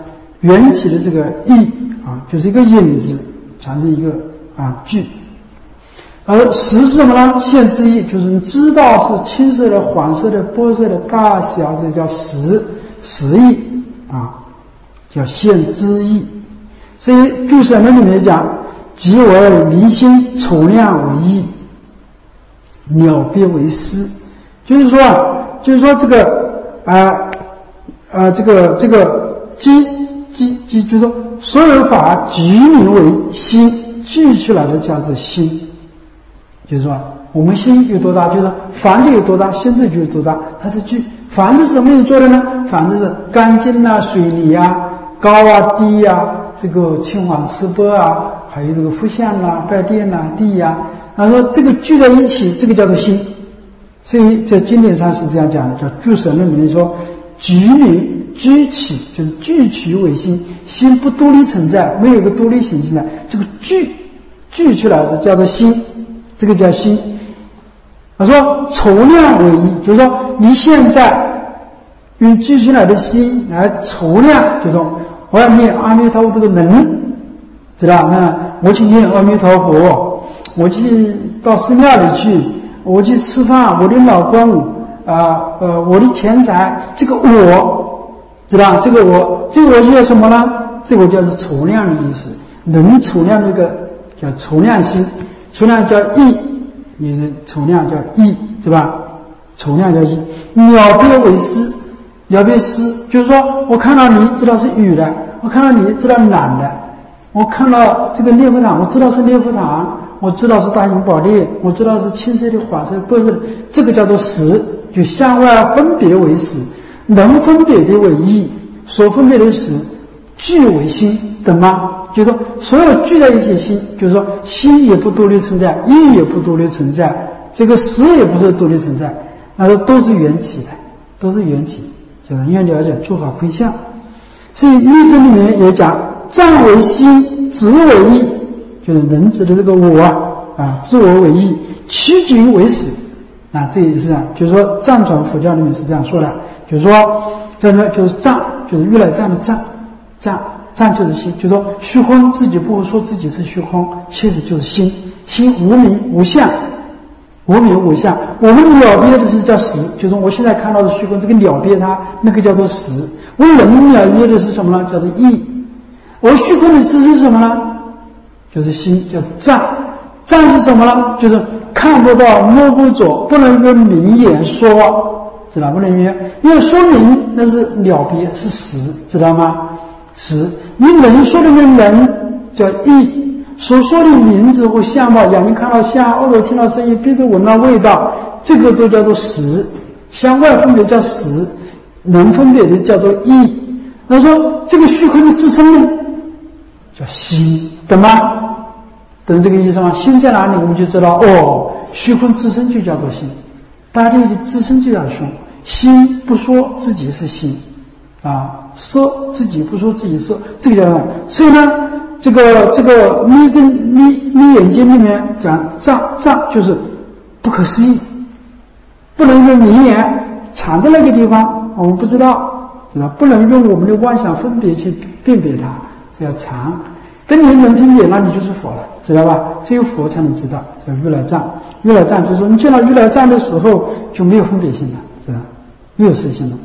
缘起的这个意啊，就是一个影子产生一个啊聚。而实是什么呢？现之意，就是你知道是青色的、黄色的、波色的大小，这叫实实意啊，叫现之意。所以俱舍论里面讲，即为离心，筹量为意，了别为思。就是说啊，就是说这个啊啊、呃呃、这个这个积积积，就是说所有法举名为心，聚出来的叫做心。就是说我们心有多大，就是房子有多大，心智就有多大，它是聚。房子是什么人做的呢？房子是钢筋啊、水泥啊、高啊、低啊，这个青黄赤白啊，还有这个复相啊、拜电啊、地啊，他说这个聚在一起，这个叫做心。所以在经典上是这样讲的，叫俱舍论里面说，举名聚起，就是聚起为心，心不独立存在，没有一个独立性进来，这个聚聚出来的叫做心，这个叫心。他说筹量为一，就是说你现在用聚出来的心来筹量，就是说我要念阿弥陀佛这个能，知道？那我去念阿弥陀佛，我去到寺庙里去，我去吃饭，我的老公啊呃, 呃我的钱财，这个我知道？这个我这个我叫什么呢？这个叫是筹量的意思，能筹量那个叫筹量心，筹量叫意，你是筹量叫意，是吧？筹量叫意，了别为思，了别思就是说我看到你知道是雨的，我看到你知道懒的，我看到这个烈火堂，我知道是烈火堂，我知道是大雄宝殿，我知道是青色的、黄色的、白色的，这个叫做识，就向外分别为识，能分别的为意，所分别的识聚为心，懂吗？就是说所有聚在一起心，就是说心也不独立存在，意也不独立存在，这个识也不是独立存在，那都都是缘起的，都是缘起，就是因为了解诸法亏相。所以密宗里面也讲，藏为心，执为意，就是人指的这个我啊啊，自我为意，曲举为识啊，这也是这样，就是说藏传佛教里面是这样说的，就是说这个就是藏，就是如来藏的藏，藏藏就是心，就是说虚空自己不说自己是虚空，其实就是心，心无名无相，无名无相，我们了别的是叫识，就是我现在看到的虚空，这个了别它，那个叫做识。我能了别的是什么呢？叫做意。而虚空的知识是什么呢？就是心，叫藏。藏是什么呢？就是看不到、摸不着，不能用明言说，知道不能明言？因为说明那是了别，是识，知道吗？识。你能说的那能叫意，所说的名字或相貌，眼睛看到相，耳朵听到声音，鼻子闻到味道，这个都叫做识。相外分别叫识，能分别的叫做意。那说这个虚空的自身呢，叫心，懂吗？懂这个意思吗？心在哪里，我们就知道哦，虚空自身就叫做心，大地的自身就叫虚，心不说自己是心啊，色自己不说自己色，这个叫什么？所以呢，这个这个密经密密眼经里面讲藏藏就是不可思议，不能用名言，藏在那个地方我们不知道，知道不能用我们的妄想分别去辨别它，这要藏。等你能分别，那你就是佛了，知道吧？只有佛才能知道，叫如来藏。如来藏就是说，你见到如来藏的时候就没有分别心了，知道？没有实心了。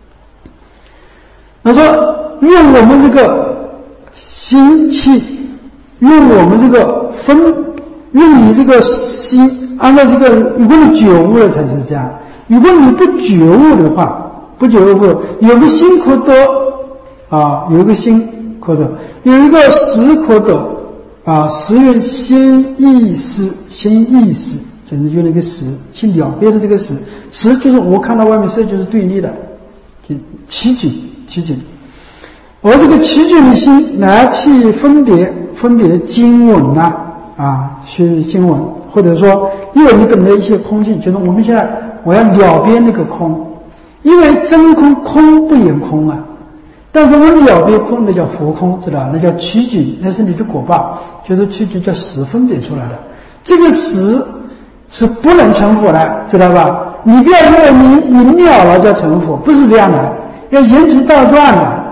他说，用我们这个心气，用我们这个分，用你这个心，按照这个，如果你觉悟了才是这样。如果你不觉悟的话，不觉悟，有个心可得啊，有一个心可得，有一个识可得啊，识为心意识，心意识就是用那个识去了别的这个识，识就是我看到外面色就是对立的，就起举起举，而这个起举的心来去分别分别经文呐 啊, 啊，学经文，或者说因为你懂得一些空性，就是我们现在我要了别那个空，因为真空空不言空啊。但是我们了别空，那叫佛空，知道？那叫曲举，那是你的果报，就是曲举叫识分别出来的。这个识是不能成佛的，知道吧？你不要认为你明了了叫成佛，不是这样的，要言其道断的，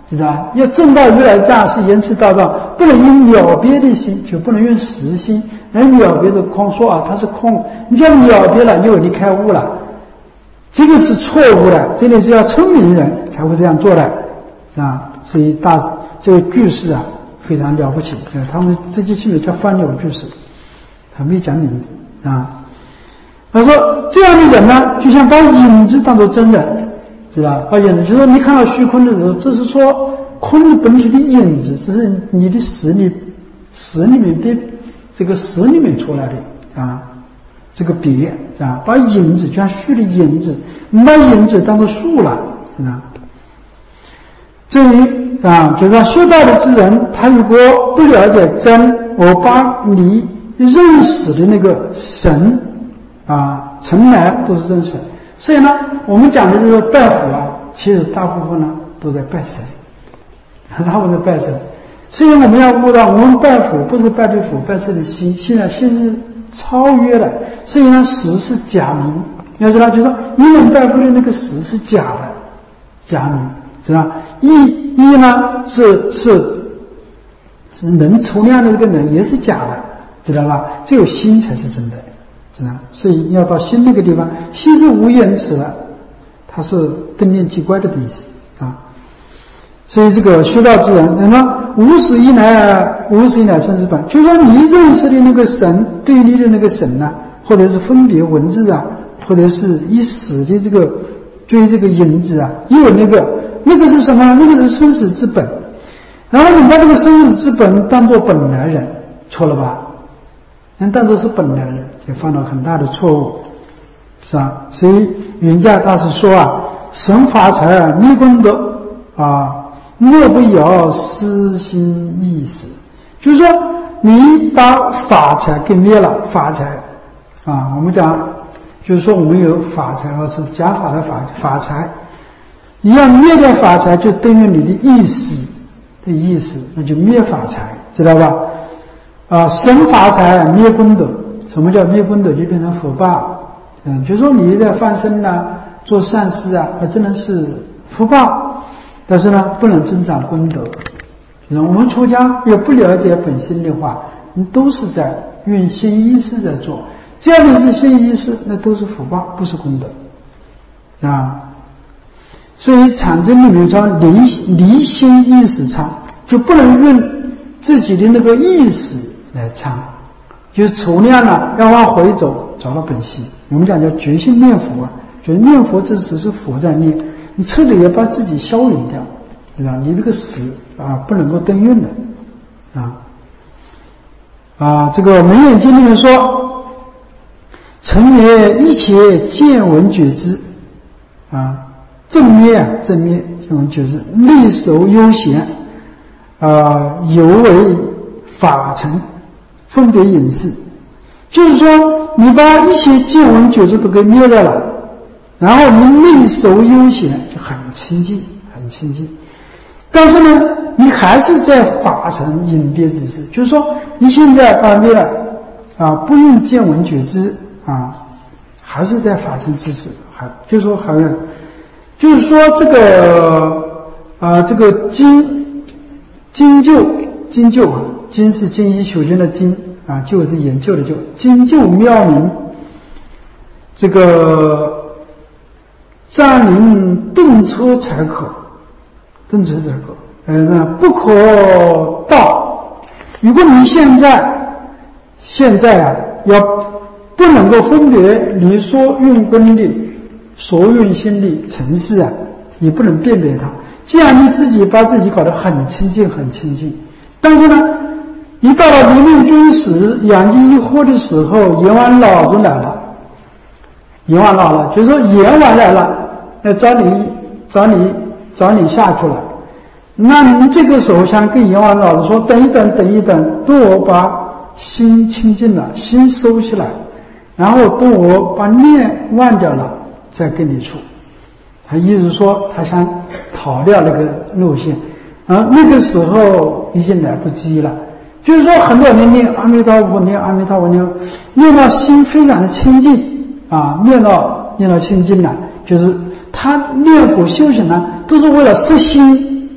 知道吧？要证到如来驾是言辞道道，不能用了别的心，就不能用实心来了别的空，说啊它是空，你这样了别了，因为你开悟了，这个是错误的，这里是要聪明人才会这样做的，啊，所以大这个句式啊非常了不起，他们这些句子叫翻柳句式，他没讲名字啊。他说这样的人呢，就像把影子当作真人，知道吧？把影子就是说你看到虚空的时候，这是说空的东西的影子，这是你的实力实里面的这个实里面出来的啊，这个别啊，把影子就像虚的影子，把影子当作树了，是吧？至于啊，就是修道的之人，他如果不了解真，我把你认识的那个神啊，从来都是真神。所以呢，我们讲的这个拜佛啊，其实大部分呢都在拜神，大部分在拜神。所以我们要悟到，我们拜佛不是拜对佛，拜是的心，现在心是超越了。所以呢，实是假名。要知道，就是说你们拜佛的那个实是假的，假名。知道意意呢是是是能出量的这个能也是假的，知道吧？只有心才是真的，知道？所以要到心那个地方，心是无言辞的，它是灯念即怪的东西啊。所以这个修道之人，那么无始以来，无始以来生死本，就是说你认识的那个神，对立的那个神呢、啊，或者是分别文字啊，或者是以死的这个追这个影子啊，又有那个。那个是什么？那个是生死之本。然后你把这个生死之本当作本来人，错了吧？人当作是本来人，就犯了很大的错误，是吧？所以云家大师说啊，神法财灭功德啊，莫不有私心意识。就是说，你把法财给灭了，法财啊，我们讲，就是说我们有法财和是假法的法法财。你要灭掉法财，就等于你的意识的意识，那就灭法财，知道吧？啊，生法财灭功德。什么叫灭功德？就变成福报。嗯，就说你在放生啊，做善事啊，那真的是福报，但是呢，不能增长功德。我们出家要不了解本心的话，你都是在用心意识在做，这样的是心意识，那都是福报，不是功德啊。所以禅宗里面说离离心意识参，就不能用自己的那个意识来参，就是除量了，要往回走，找到本心。我们讲叫决心念佛啊，就是念佛这时是佛在念，你彻底要把自己消融掉，对吧？你这个识啊不能够登用的啊啊！这个《楞严经》里面说，成为一切见闻觉知啊。正面啊，正面这种就是内守悠闲，啊，犹为法尘，分别隐士。就是说，你把一些见闻觉知都给灭掉了，然后你内守悠闲，就很清净，很清净。但是呢，你还是在法尘隐别之事，就是说，你现在把灭了啊，不用见闻觉知啊，还是在法尘之事，还就是说还要。就是说，这个啊，这个经经究经究啊，经是精益求精的精啊，究是研究的究，经究妙明，这个占领顿车才可，顿车才可，呃，不可道。如果你现在现在啊，要不能够分别你所用功的。所用心力尘世啊，也不能辨别它。这样你自己把自己搞得很清净，很清净。但是呢，一到了临命终时，眼睛一豁的时候，阎王老子来了。阎王老了，就是说阎王来了，来找你，找你，找你下去了。那你这个时候想跟阎王老子说，等一等，等一等，等我把心清净了，心收起来，然后等我把念忘掉了。再跟你处，他意思说他想逃掉那个路线，啊，那个时候已经来不及了。就是说，很多人念阿弥陀佛，念阿弥陀佛，念念到心非常的清净啊，念到念到清净了，就是他念佛修行呢，都是为了摄心，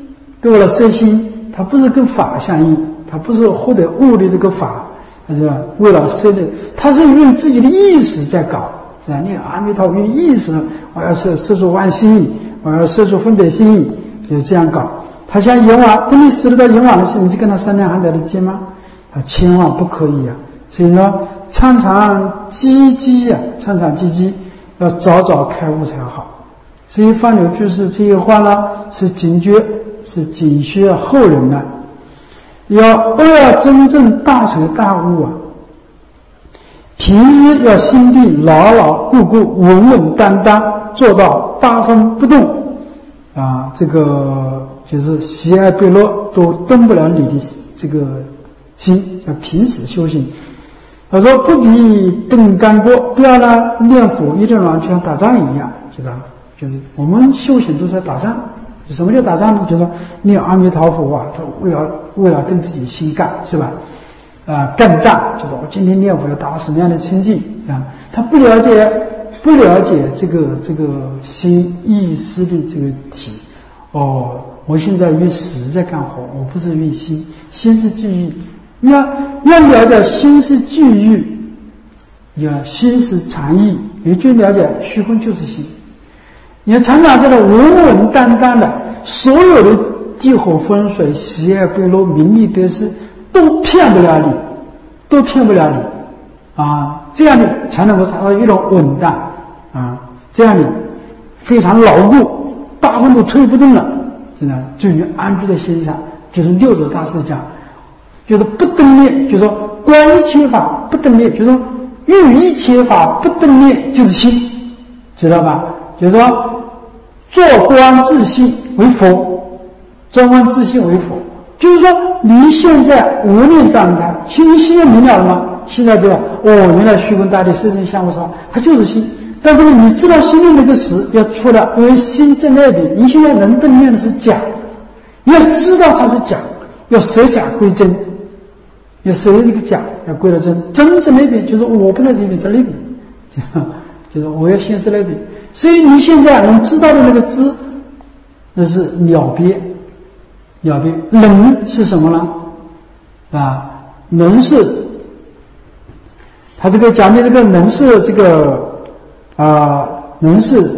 对了，色心它不是跟法相应，它不是获得物的这个法，它是为了色的，它是用自己的意识在搞，是吧？你阿弥陀佛用意识，我要摄摄受万心，我要摄受分别心，就这样搞。他像阎王，等你死了到阎王的时候，你就跟他商量还来得及吗？啊，千万不可以啊！所以说，常常积极啊，常常积极，要早早开悟才好。所以放牛居士这些话呢，是警觉，是警示后人的，要都要真正大彻大悟啊！平日要心地牢牢固固、稳稳当当，做到八分不动啊！这个就是喜爱贝乐都动不了你的这个心，要平时修行。他说不必登干锅，不要呢念佛一定完全打仗一样，就这样，就是我们修行都是在打仗。什么叫打仗呢？就是说念阿弥陀佛啊，他为了为了跟自己心干，是吧？啊、呃，干仗，就是我今天念佛要达到什么样的清净，这样他不了解不了解这个这个心意识的这个体。哦，我现在与识在干活，我不是与心，心是聚欲。要要了解心是聚欲，要心是常意，也就了解虚空就是心。你要常常这个稳稳当当的，所有的地火风水、喜爱贝乐、名利得失，都骗不了你，都骗不了你啊！这样你才能够达到一种稳当啊！这样你非常牢固，八分都推不动了，现在至于安住在心上，就是六祖大师讲。就是不登念，就是说观一切法不登念，就是说遇一切法不登念，就是心，知道吧？就是说坐观自性为佛，坐观自性为佛，就是说你现在无念状态，心现在明了了吗？现在这样，哦，原来虚空大地色身相无常，它就是心。但是你知道心里那个实要出来，因为心在那边，你现在能登念的是假，你要知道它是假，要舍假归真。要舍那个假，要归了真，真在那边，就是我不在这边，在那边，就是我要先在那边。所以你现在能知道的那个知，那是了别，了别。能是什么呢？啊，能是，他这个讲的这个能是这个啊，能是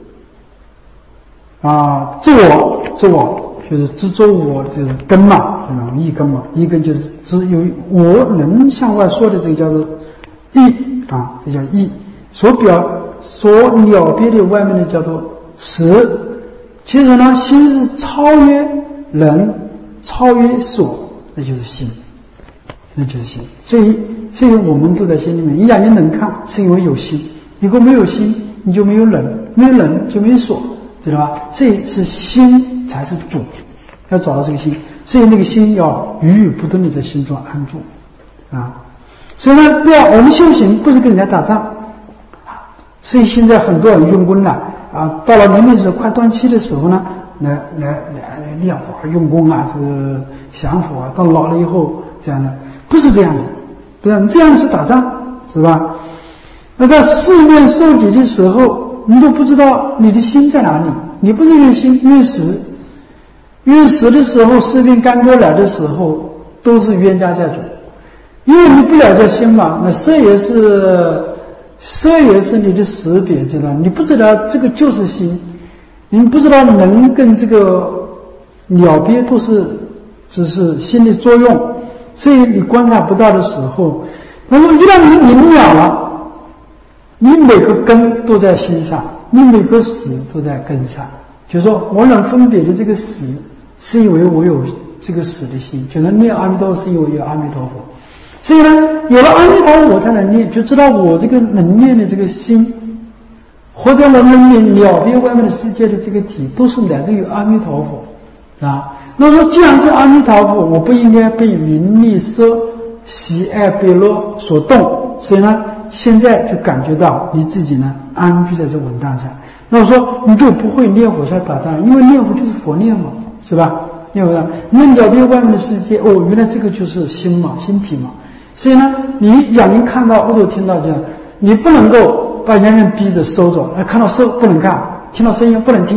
啊，自我，自我。就是知作我，就是根嘛，对吧？一根嘛，一根就是知有我能向外说的这个叫做意啊，这叫意。所表所了别的外面的叫做识。其实呢，心是超越人，超越所，那就是心，那就是心。所以，所以我们都在心里面。你眼睛能看，是因为有心；如果没有心，你就没有人，没有人就没有所。知道吧？这是心才是主，要找到这个心，所以那个心要语语不断的在心中安住啊。所以呢，不要我们修行不是跟人家打仗，所以现在很多人用功了啊，到了年龄时快断气的时候呢，来来来练法用功啊，这个降伏啊，到老了以后这样的，不是这样的，对吧？这样是打仗，是吧？那在四面受敌的时候。你都不知道你的心在哪里，你不是用心用识，用识的时候，四面干戈来的时候，都是冤家债主，因为你不了解心嘛，那色也是，色也是你的识别，知道？你不知道这个就是心，你不知道能跟这个了别都是只是心的作用，所以你观察不到的时候，那么一旦你明了了。你每个根都在心上，你每个识都在根上。就是说我能分别的这个识，是因为我有这个识的心。就是念阿弥陀佛，是因为有阿弥陀佛。所以呢，有了阿弥陀佛，我才能念，就知道我这个能念的这个心，或者我能念了别外面的世界的这个体，都是来自于阿弥陀佛啊。那么说，既然是阿弥陀佛，我不应该被名利色、喜爱贝乐所动。所以呢。现在就感觉到你自己呢安居在这稳当上，那我说你就不会念佛下打仗，因为念佛就是佛念嘛，是吧？念佛你了别外面的世界，哦，原来这个就是心嘛，心体嘛。所以呢，你眼睛看到，耳朵听到这样，你不能够把眼睛逼着收着，看到声不能看，听到声音不能听，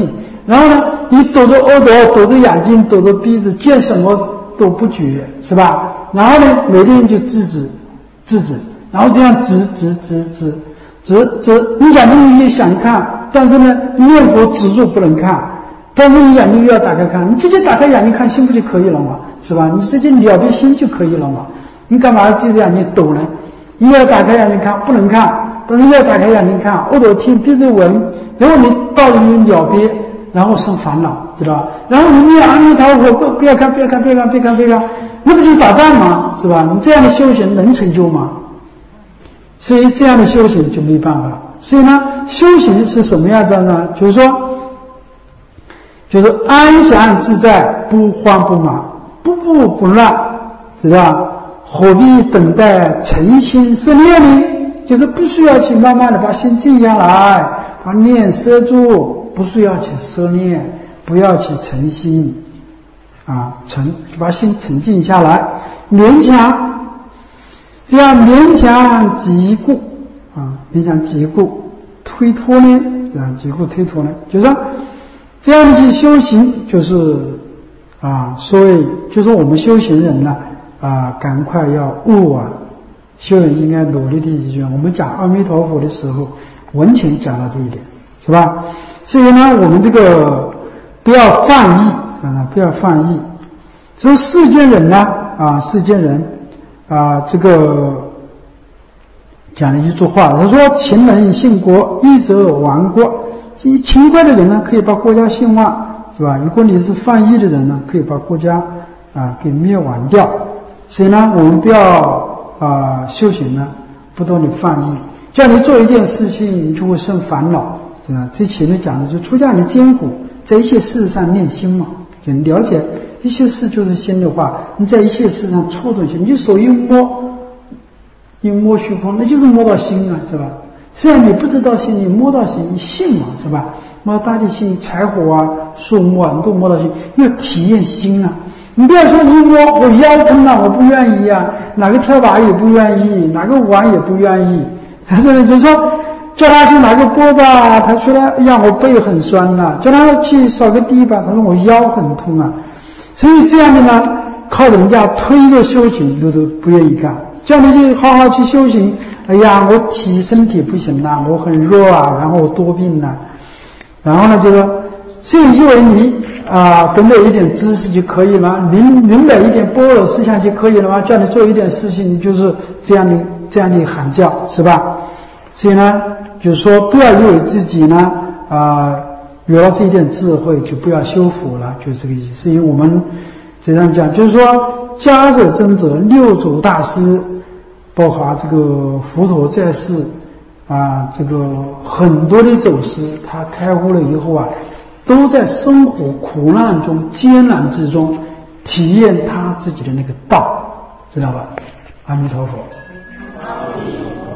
然后呢，你堵着耳朵，堵着眼睛，堵着鼻子，见什么都不觉，是吧？然后呢，每个人就制止，制止，然后这样指指指指指指，你眼睛也想看，但是呢，念佛止住不能看，但是你眼睛又要打开看，你直接打开眼睛看心不就可以了嘛，是吧？你直接了别心就可以了嘛，你干嘛闭着眼睛抖呢？你要打开眼睛看，不能看，但是要打开眼睛看，耳朵听，鼻子闻，然后你到底了别，然后生烦恼，知道吧？然后你念阿弥陀佛，不不要看，不要看，不要看，别看，别看，那不就是打仗吗？是吧？你这样的修行能成就吗？所以这样的修行就没办法。所以呢，修行是什么样子呢？就是说，就是安详自在，不慌不忙，不步不乱，知道吧？何必等待诚心摄念呢？就是不需要去慢慢的把心静下来，把念摄住，不需要去摄念，不要去诚心啊，沉把心沉静下来，勉强，这样勉强即故啊，勉强即故推脱呢，啊，即故推脱呢，就是说这样的去修行，就是啊，所谓就是我们修行人呢。啊，赶快要悟啊！修人应该努力的去学。我们讲阿弥陀佛的时候，文前讲了这一点，是吧？所以呢，我们这个不要放逸啊，不要放逸。所以世间人呢，啊，世间人啊，这个讲了一句话，他说：“勤能兴国，义则亡国。”勤快的人呢，可以把国家兴旺，是吧？如果你是放逸的人呢，可以把国家啊给灭亡掉。所以呢，我们不要啊、呃、修行呢，不断的放逸。叫你做一件事情，你就会生烦恼，是吧？这前面讲的就出家你艰苦，在一切事上念心嘛，就了解一切事就是心的话，你在一切事上触动心，你就手一摸，一摸虚空，那就是摸到心了，是吧？虽然你不知道心，你摸到心，你信嘛，是吧？摸大地心、柴火啊、树木啊，你都摸到心，要体验心啊。你不要说一摸我腰疼了，我不愿意啊，哪个跳靶也不愿意，哪个玩也不愿意。他这里就说叫他去拿个锅吧，他说了让我背很酸了、啊；叫他去扫个地吧，他说我腰很痛啊。所以这样的呢，靠人家推着修行，都都不愿意干。叫你去好好去修行，哎呀，我体身体不行了，我很弱啊，然后我多病了，然后呢就说。所以以为你啊懂得一点知识就可以了，明明白一点般若思想就可以了吗？叫你做一点事情，就是这样的这样的喊叫，是吧？所以呢，就是说不要以为自己呢啊有了这一点智慧就不要修福了，就是这个意思。因为我们这样讲，就是说家者真者六祖大师，包括这个佛陀在世啊，这个很多的祖师，他开悟了以后啊。都在生活苦难中、艰难之中体验他自己的那个道，知道吧？阿弥陀佛。阿弥陀佛。